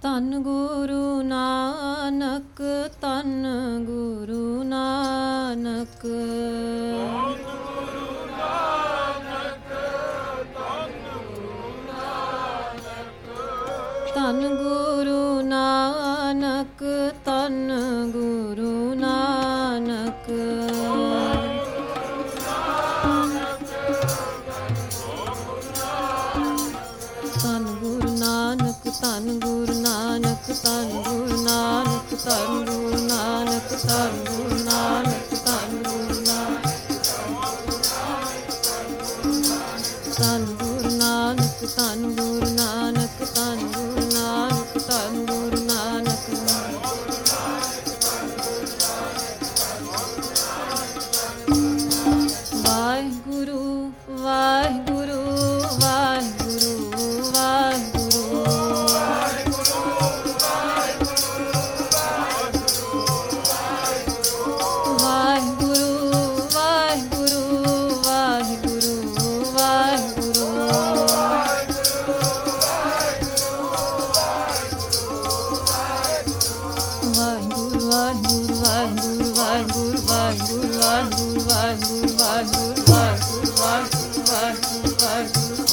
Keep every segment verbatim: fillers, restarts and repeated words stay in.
ਧੰਨ ਗੁਰੂ ਨਾਨਕ, ਧੰਨ ਗੁਰੂ ਨਾਨਕ। ਧੰਨ ਗੁਰੂ ਨਾਨਕ, ਧੰਨ ਗੁਰੂ ਨਾਨਕ। ਧੰਨ ਗੁਰੂ ਨਾਨਕ, ਧੰਨ ਗੁਰੂ ਨਾਨਕ। ਧੰਨ ਗੁਰੂ ਨਾਨਕ, ਧੰਨ ਗੁਰੂ ਨਾਨਕ, ਧੰਨ ਗੁਰੂ ਨਾਨਕ, ਧੰਨ ਗੁਰੂ ਨਾਨਕ, ਧੰਨ ਗੁਰੂ ਨਾਨਕ, ਧੰਨ ਗੁਰੂ ਨਾਨਕ। ਧੰਨ ਗੁਰੂ ਨਾਨਕ, ਧੰਨ ਗੁਰੂ ਨਾਨਕ, ਧੰਨ ਗੁਰੂ ਨਾਨਕ, ਧੰਨ ਗੁਰੂ ਨਾਨਕ। ਵਾਹਿਗੁਰੂ ਵਾਹਿਗੁਰੂ ਵਾਹਿਗੁਰੂ ਵਾਹਿਗੁਰੂ। ਵਾਹਿਗੁਰੂ ਵਾਹਿਗੁਰੂ ਵਾਹਿਗੁਰੂ ਵਾਹਿਗੁਰੂ। ਵਾਹਿਗੁਰੂ ਵਾਹਿਗੁਰੂ ਵਾਹਿਗੁਰੂ ਵਾਹਿਗੁਰੂ ਵਾਹਿਗੁਰੂ ਵਾਹਿਗੁਰੂ ਵਾਹਿਗੁਰੂ ਵਾਹਿਗੁਰੂ ਵਾਹਿਗੁਰੂ ਵਾਹਿਗੁਰੂ ਵਾਹਿਗੁਰੂ ਵਾਹਿਗੁਰੂ।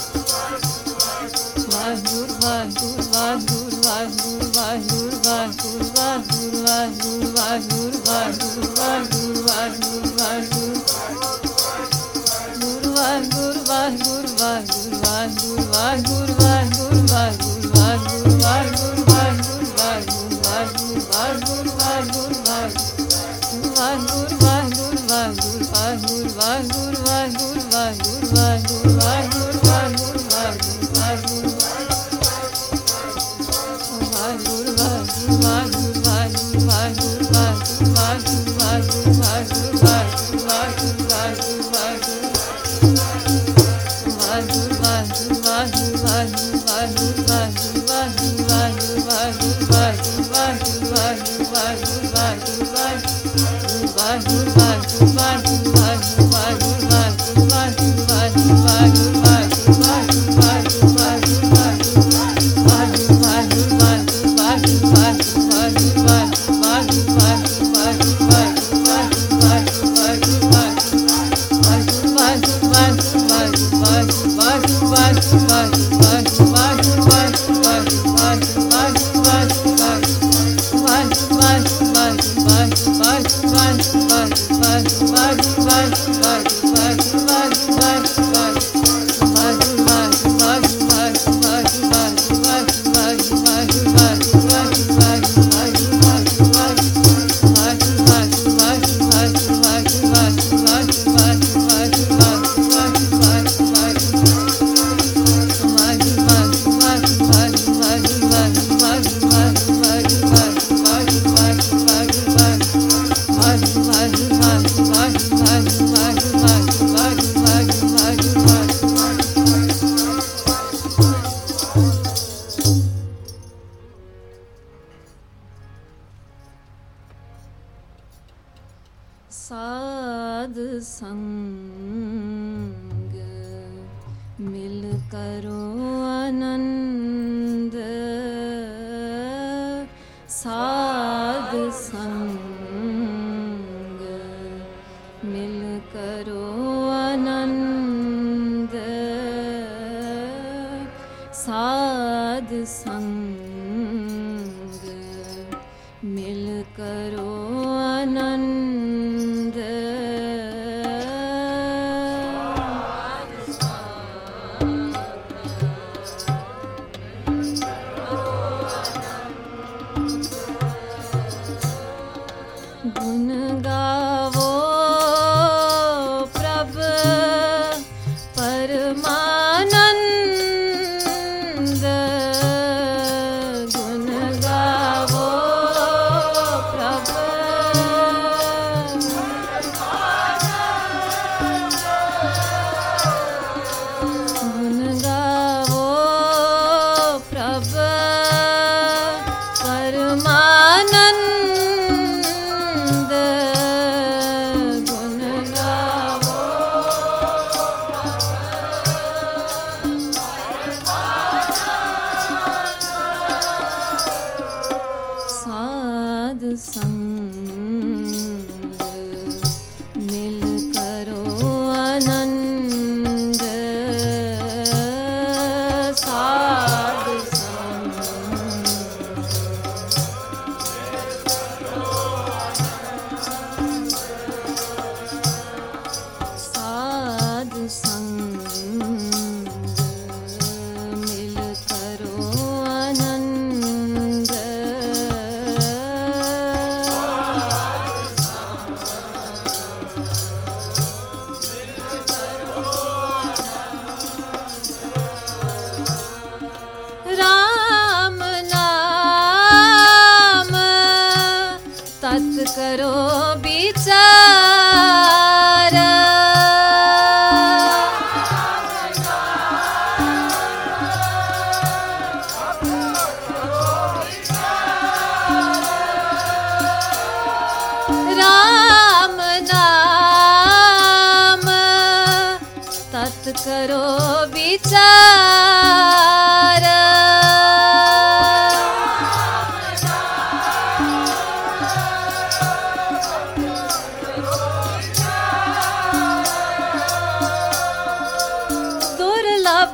ਵਾਹਿਗੁਰੂ ਵਾਹਿਗੁਰੂ ਵਾਹਿਗੁਰੂ ਵਾਹਿਗੁਰੂ ਵਾਹਿਗੁਰੂ ਵਾਹਿਗੁਰੂ ਵਾਹਿਗੁਰੂ ਵਾਹਿਗੁਰੂ ਵਾਹਿਗੁਰੂ ਵਾਹਿਗੁਰੂ ਵਾਹਿਗੁਰੂ ਵਾਹਿਗੁਰੂ ਵਾਹਿਗੁਰੂ। ਗੁਰੂ ਵਾਹਿਗੁਰੂ ਵਾਹਿਗੁਰੂ ਵਾਹਿਗੁਰੂ ਵਾਹਿਗੁਰੂ ਵਾਹਿਗੁਰੂ ਵਾਹਿਗੁਰੂ ਵਾਹਿਗੁਰੂ ਵਾਹਿਗੁਰੂ ਵਾਹਿਗੁਰੂ ਵਾਹਿਗੁਰੂ ਵਾਹਿਗੁਰੂ ਵਾਹਿਗੁਰੂ ਵਾਹਿਗੁਰੂ ਵਾਹਿਗੁਰੂ ਵਾਹਿਗੁਰੂ। ਵਾਹਿਗੁਰੂ ਵਾਹਿਗੁਰੂ ਵਾਹਿਗੁਰੂ ਵਾਹਿਗੁਰੂ ਵਾਹਿਗੁਰੂ ਵਾਹਿਗੁਰੂ ਵਾਹਿਗੁਰੂ ਵਾਹਿਗੁਰੂ ਵਾਹਿਗੁਰੂ ਵਾਹਿਗੁਰੂ ਵਾਹਿਗੁਰੂ ਵਾਹਿਗੁਰੂ। ਵਾਹਿਗੁਰੂ ਵਾਹਿਗੁਰੂ ਵਾਹਿਗੁਰੂ ਵਾਹਿਗੁਰੂ ਵਾਹਿਗੁਰੂ ਵਾਹਿਗੁਰੂ ਵਾਹਿਗੁਰੂ ਵਾਹਿਗੁਰੂ ਵਾਹਿਗੁਰੂ ਵਾਹਿਗੁਰੂ ਵਾਹਿਗੁਰੂ ਵਾਹਿਗੁਰੂ ਵਾਹਿਗੁਰੂ। ਵਾਹਿਗੁਰੂ ਵਾਹਿਗੁਰੂ ਵਾਹਿਗੁਰੂ ਵਾਹਿਗੁਰੂ ਵਾਹਿਗੁਰੂ ਵਾਹਿਗੁਰੂ ਵਾਹਿਗੁਰੂ ਵਾਹਿਗੁਰੂ ਵਾਹਿਗੁਰੂ ਵਾਹਿਗੁਰੂ ਵਾਹਿਗੁਰੂ ਵਾਹਿਗੁਰੂ ਵਾਹਿਗੁਰੂ ਵਾਹਿਗੁਰੂ ਵਾਹਿਗੁਰੂ। ਵਾਹਿਗੁਰੂ ਵਾਹਿਗੁਰੂ ਵਾਹਿਗੁਰੂ ਵਾਹਿਗੁਰੂ ਵਾਹਿਗੁਰੂ ਵਾਹਿਗੁਰੂ ਵਾਹਿਗੁਰੂ ਵਾਹਿਗੁਰੂ ਵਾਹਿਗੁਰੂ ਵਾਹਿਗੁਰੂ ਵਾਹਿਗੁਰੂ ਵਾਹਿਗੁਰੂ ਵਾਹਿਗੁਰੂ ਵਾਹਿਗੁਰੂ ਵਾਹਿਗੁਰੂ। ਵਾਹਿਗੁਰੂ ਵਾਹਿਗੁਰੂ ਵਾਹਿਗੁਰੂ ਵਾਹਿਗੁਰੂ ਵਾਹਿਗੁਰੂ ਵਾਹਿਗੁਰੂ ਵਾਹਿਗੁਰੂ ਵਾਹਿਗੁਰੂ ਵਾਹਿਗੁਰੂ ਵਾਹਿਗੁਰੂ ਵਾਹਿਗੁਰੂ ਵਾਹਿਗੁਰੂ ਵਾਹਿਗੁਰੂ ਵਾਹਿਗੁਰੂ ਵਾਹਿਗੁਰੂ ਵਾਹਿਗੁਰੂ। ਵਾਹਿਗੁਰੂ ਵਾਹਿਗੁਰੂ ਵਾਹਿਗੁਰੂ ਵਾਹਿਗੁਰੂ ਵਾਹਿਗੁਰੂ ਵਾਹਿਗੁਰੂ ਵਾਹਿਗੁਰੂ ਵਾਹਿਗੁਰੂ ਵਾਹਿਗੁਰੂ ਵਾਹਿਗੁਰੂ ਵਾਹਿਗੁਰੂ ਵਾਹਿਗੁਰੂ ਵਾਹਿਗੁਰੂ ਵਾਹਿਗੁਰੂ ਵਾਹਿਗੁਰੂ ਵਾਹਿਗੁਰੂ ਵਾਹਿਗੁਰੂ ਵਾਹਿਗੁਰੂ। ਵਾਹਿਗੁਰੂ ਵਾਹਿਗੁਰੂ ਵਾਹਿਗੁਰੂ ਵਾਹਿਗੁਰੂ ਵਾਹਿਗੁਰੂ ਵਾਹਿਗੁਰੂ ਵਾਹਿਗੁਰੂ ਵਾਹਿਗੁਰੂ ਵਾਹਿਗੁਰੂ ਵਾਹਿਗੁਰੂ ਵਾਹਿਗੁਰੂ ਵਾਹਿਗੁਰੂ ਵਾਹਿਗੁਰੂ ਵਾਹਿਗੁਰੂ ਵਾਹਿਗੁਰੂ। ਵਾਹਿਗੁਰੂ ਵਾਹਿਗੁਰੂ ਵਾਹਿਗੁਰੂ ਵਾਹਿਗੁਰੂ ਵਾਹਿਗੁਰੂ ਵਾਹਿਗੁਰੂ ਵਾਹਿਗੁਰੂ ਵਾਹਿਗੁਰੂ ਵਾਹਿਗੁਰੂ ਵਾਹਿਗੁਰੂ ਵਾਹਿਗੁਰੂ ਵਾਹਿਗੁਰੂ ਵਾਹਿਗੁਰੂ ਵਾਹਿਗੁਰੂ ਵਾਹਿਗੁਰੂ। ਵਾਹਿਗੁਰੂ ਵਾਹਿਗੁਰੂ ਵਾਹਿਗੁਰੂ ਵਾਹਿਗੁਰੂ ਵਾਹਿਗੁਰੂ ਵਾਹਿਗੁਰੂ ਵਾਹਿਗੁਰੂ ਵਾਹਿਗੁਰੂ ਵਾਹਿਗੁਰੂ ਵਾਹਿਗੁਰੂ ਵਾਹਿਗੁਰੂ ਵਾਹਿਗੁਰੂ ਵਾਹਿਗੁਰੂ। ਵਾਹਿਗੁਰੂ ਵਾਹਿਗੁਰੂ ਵਾਹਿਗੁਰੂ ਵਾਹਿਗੁਰੂ ਵਾਹਿਗੁਰੂ ਵਾਹਿਗੁਰੂ ਵਾਹਿਗੁਰੂ ਵਾਹਿਗੁਰੂ ਵਾਹਿਗੁਰੂ ਵਾਹਿਗੁਰੂ ਵਾਹਿਗੁਰੂ ਵਾਹਿਗੁਰੂ ਵਾਹਿਗੁਰੂ ਵਾਹਿਗੁਰੂ ਵਾਹਿਗੁਰੂ। ਵਾਹਿਗੁਰੂ ਵਾਹਿਗੁਰੂ ਵਾਹਿਗੁਰੂ ਵਾਹਿਗੁਰੂ ਵਾਹਿਗੁਰੂ ਵਾਹਿਗੁਰੂ ਵਾਹਿਗੁਰੂ ਵਾਹਿਗੁਰੂ ਵਾਹਿਗੁਰੂ ਵਾਹਿਗੁਰੂ ਵਾਹਿਗੁਰੂ। ਸਾਧ ਸੰਗ ਮਿਲ ਕਰੋ ਆਨੰਦ। ਸਾਧ ਸੰਗ ਮਿਲ ਕਰੋ ਆਨੰਦ। ਸਾਧ ਸੰਗ ਮਿਲ ਕਰੋ ਆਨੰਦ। ਗੁਣ ਗਾਵੋ ਪ੍ਰਭ ਪਰਮਾਨੰਦ। ਗੁਣ ਗਾਵੋ ਪ੍ਰਭ संग मिल करो आनंद साध संग साध संग मिल करो आनंद राम नाम तत् करो विचार राम नाम तत् करो विचार दुर्लभ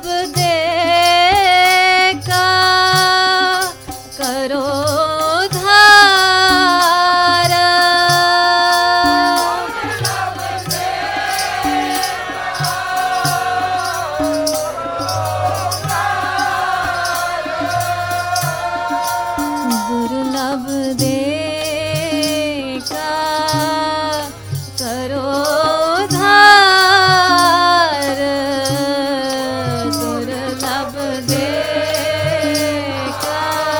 देखा करो धार दुर्लभ देखा करो धार दुर्लभ देखा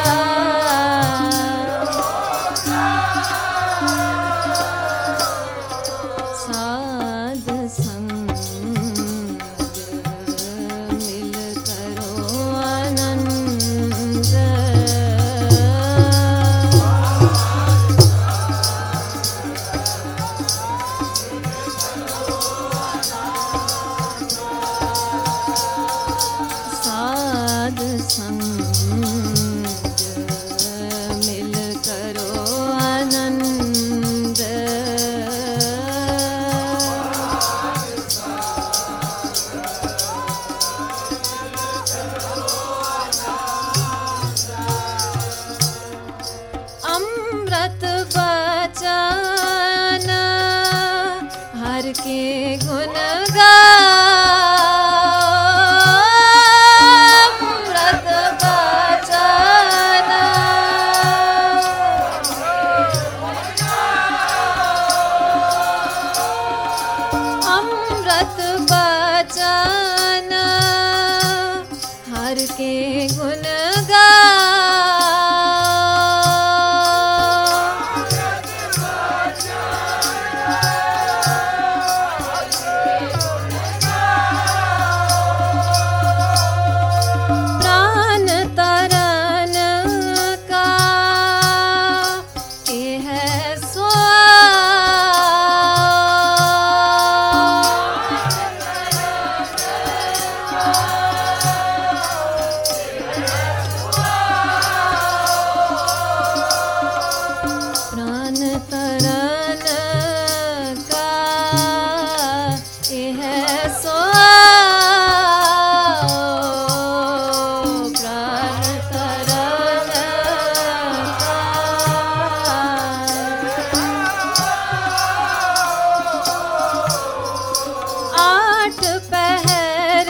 साध संग मिल करो आनंद साध संग मिल करो आनंद अमृत बचन हर के गुण गाओ अमृत बचन अमृत बचन हर के गुण गाओ प्राण तरन का ये है प्राण तरन का ये है प्राण तरन का आठ पहर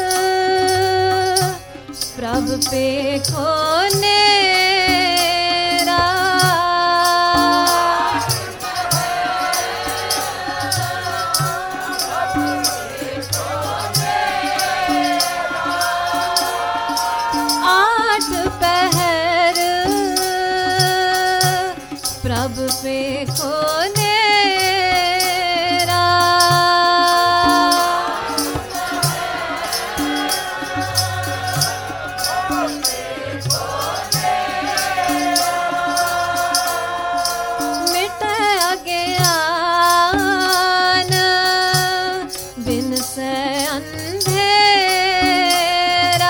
प्रभ पे खोने आठ पहर प्रभ पे खोने मिट अज्ञान बिन से अंधेरा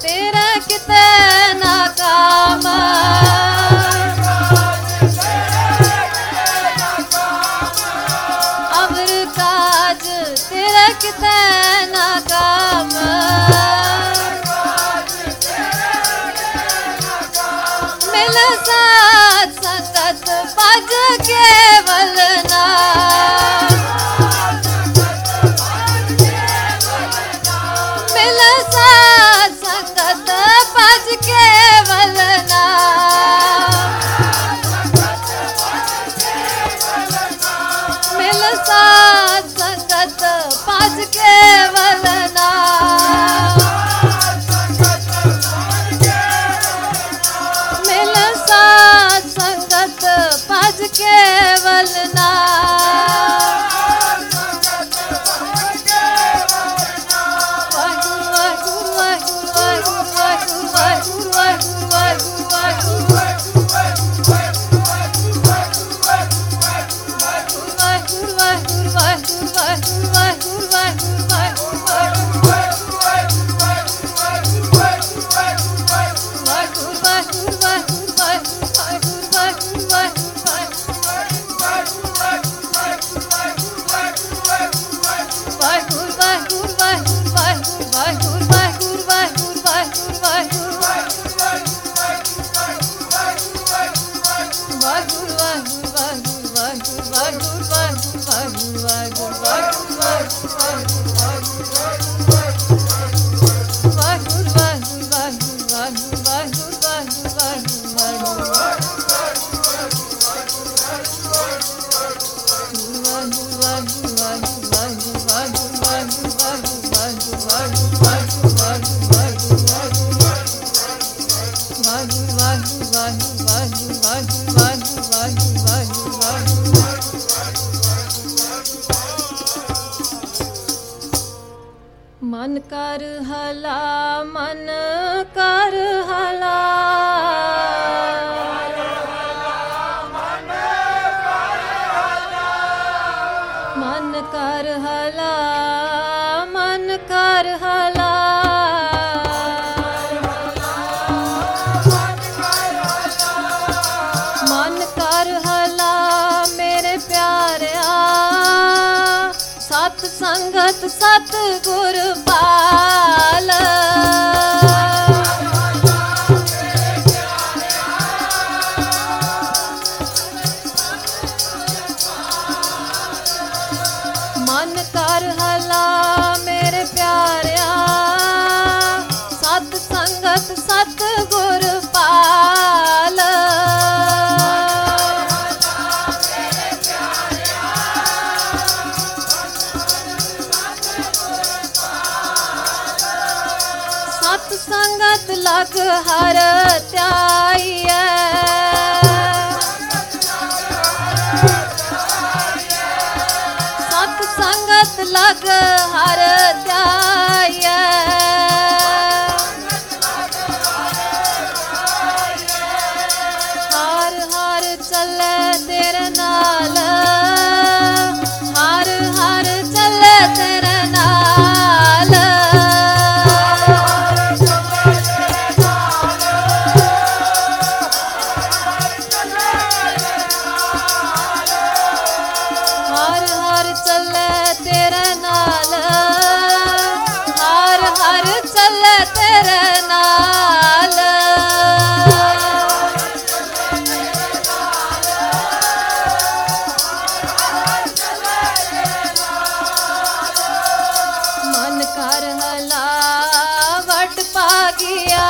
तेरा किते नाकाम, अवर काज तेरा किते नाकाम, मिल साथ संगत भज केवल नाम, मिल साथ संगत भज केवल नाम, मिल साथ संगत भज केवल नाम, मिल साथ संगत भज केवल नाम। मन कर हला, मन कर हला, मन कर हला, मन कर हला, मन कर हला मेरे प्यारिया, सत संगत सत गुर पाल, मन कर हला मेरे प्यारिया, सत संगत सत गुर पाल, सत संगत लग हर त्याइए, सत संगत लग हर त्याइए, हर हर चले तेरे नाल, हर हर चले तेरे नाल, हर हर चले तेरे नाल, हर हर चले तेरे नाल, मन कर हला वट पागिया,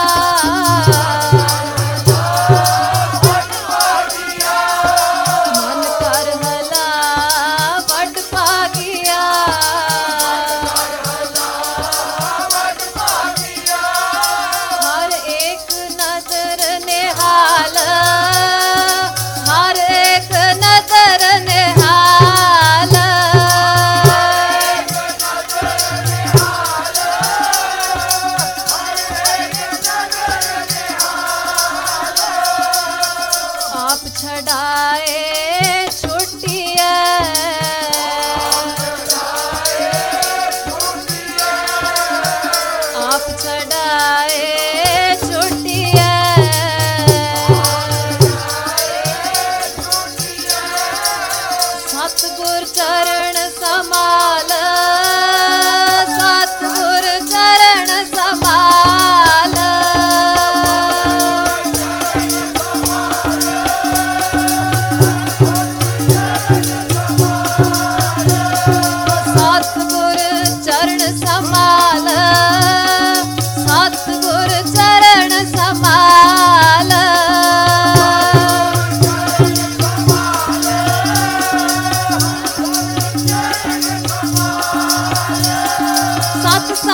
मन कर हला वट पागिया, हर एक नजर निहाल, हर एक नजर निहाल,